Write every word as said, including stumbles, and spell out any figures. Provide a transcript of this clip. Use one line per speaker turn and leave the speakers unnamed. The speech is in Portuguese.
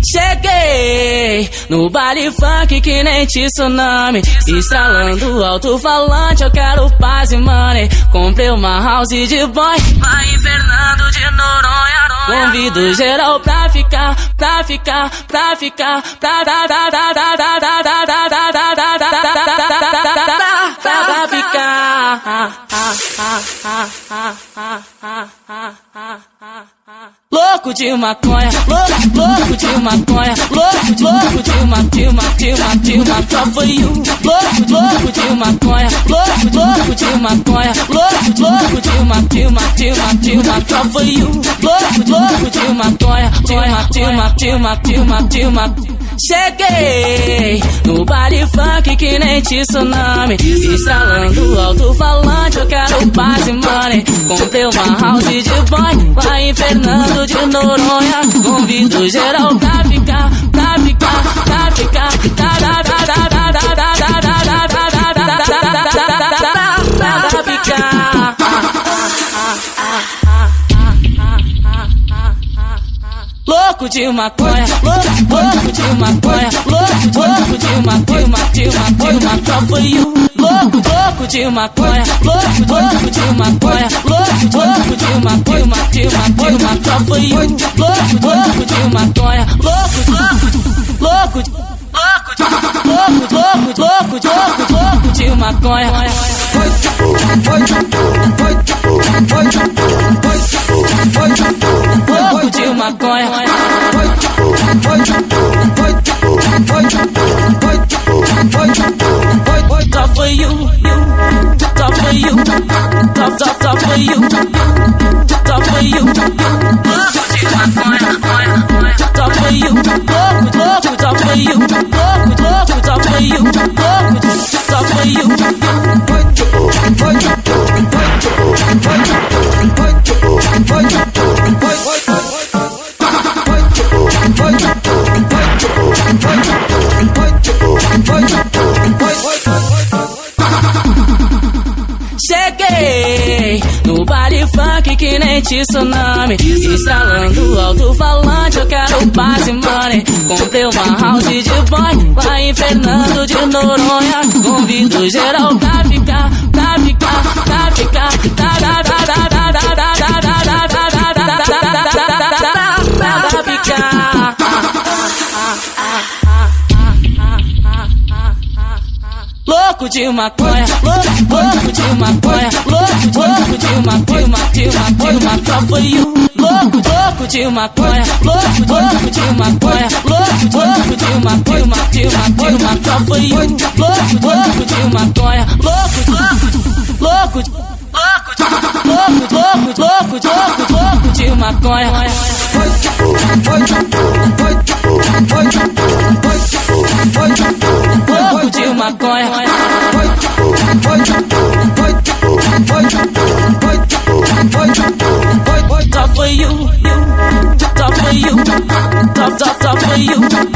Cheguei no baile funk que nem tsunami, estralando alto-falante, eu quero paz e money. Comprei uma house de boy lá em Fernando de Noronha. Convido geral pra ficar, pra ficar, pra ficar, pra da da da da da da da da da da da da pra ficar. Louco de maconha, louco, louco de maconha, louco, louco de uma, de uma, de uma, de uma, só foi you. Louco, louco de maconha, louco, louco de maconha, louco, louco de uma, de uma, de uma, de uma, só foi you. Louco, louco de maconha, de uma, de uma, de uma, de uma, de uma. Cheguei no baile funk que nem tsunami, estralando alto-falante, eu quero paz e money. Comprei uma house de boy lá em Fernando de Noronha. Convido geral pra ficar, pra ficar, pra ficar, da da da da da da da da da da da pra ficar. Louco de maconha, louco, louco de maconha, louco, louco de uma, de uma, de uma, de uma, só foi you. Louco, louco de maconha, louco, louco de maconha, louco, louco de uma, de uma, de uma, de uma, só foi you. Louco, louco de maconha, louco, louco, louco, louco, louco, louco, louco, louco, louco de maconha. Louco de maconha. Só foi you, só foi you, só, só, só foi you, só foi you. Louco de maconha, só foi you, louco, louco, só foi you, louco, louco, só foi you, louco, só foi you. Cheguei no baile funk que nem tsunami, estralando alto-falante, eu quero paz e money. Comprei uma house de boy lá em Fernando de Noronha. Convido geral pra ficar, pra ficar, pra ficar, da da da da da da da da da da da pra ficar. Louco de maconha, louco, louco de maconha, louco, louco de uma, de uma, de uma, de uma, só foi you. Louco, louco de maconha, louco, louco de maconha, louco, louco de uma, de uma, de uma, de uma, só foi you. Louco, louco de maconha, louco, louco, louco, louco, louco, louco, louco, louco de maconha. Louco de maconha. Só foi you, só foi you, só, só, só foi you.